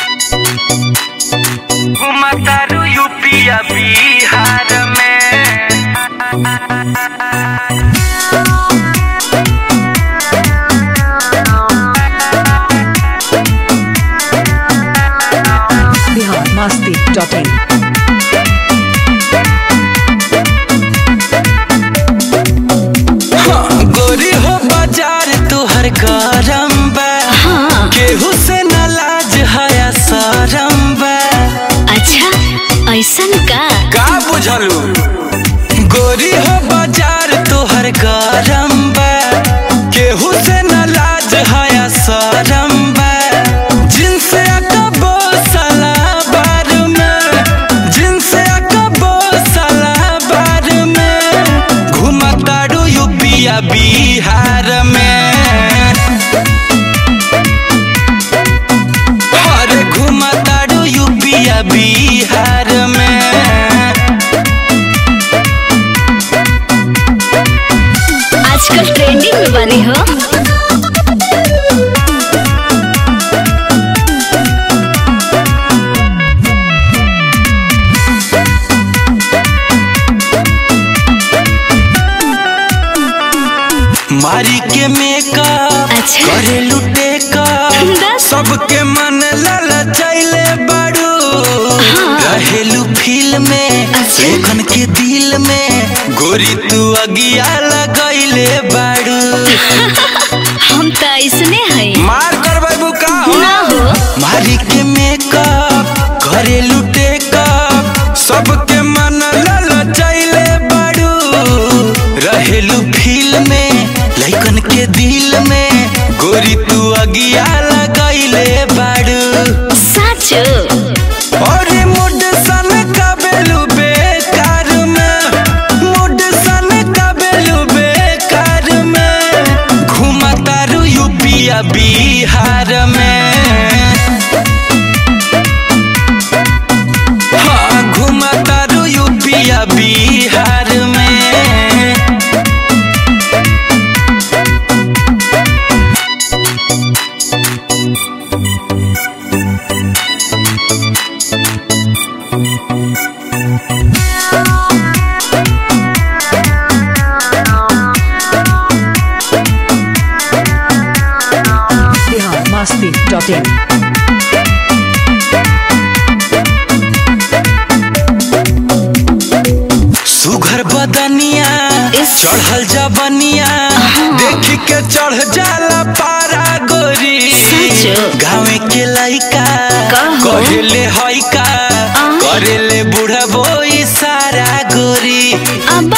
घुमतारू UP या बिहार में। biharmasti.in गोरी हो बाजार तुहर गरम बा, केहू से न लाज हया शरम बा। अच्छा ऐसन का बुझलू? गोरी हो बाजार तुहर गरम बा, केहू से न लाज हया शरम बा। जिनसे अकबो साला बार में, जिनसे अकबो साला बार में, घुमतारू यूपी या बिहार में। अरे घुमतारू यूपी या बिहार में। आजकल ट्रेंडिंग में बनी हो। मारी के मेकअप अच्छा। करे लुटे का बस। सबके मन ललचैले बाड़ू। रहेलू फील में अच्छा। लेखन के दिल में, गोरी तू अगिया लगैले बाड़ू। हम तो ऐसने हैं। मार करबै बुका ना हो। मारी के मेकअप करे लुटे का सबके मन ललचैले बाड़ू। रहेलू फील में लइकन के दिल में, गोरी तू अगिया लगैले बाड़ू। सच और मुड सन कबेलू बेकार में, मुड सन कबेलू बेकार में, घुमतारू यूपी या बिहार में। हाँ घुमतारू यूपी या बिहार में। biharmasti.in सुघर बदनिया चढ़ल जबनिया, देख के चढ़ जाला पारा गोरी। गाँव के लइका कहेले हइका, करेले बूढ़ा बोई सारा गोरी। अब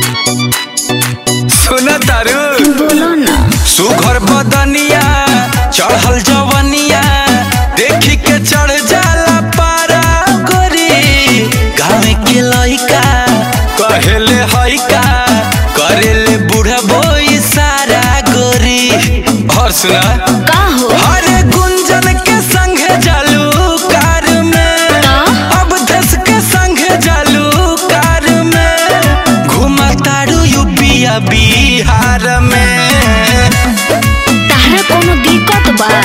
सुना तारू? बोलो ना। सुघर बदनिया चढ़ल जवनिया, देख के चढ़ जाला पारा गोरी। गाँव के लइका कहेले हइका, करेले बूढ़ा बोई सारा गोरी। और सुना का हो। हरे गुंजन के संगे जालू कार में, अब धस के संगे जालू कार में, घुमतारू यूपी या बिहार में। तारा कोनो दिक्कत बा?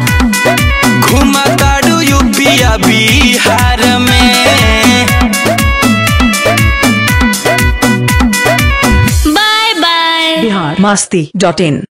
घुमतारू यूपी या बिहार में। By by. biharmasti.in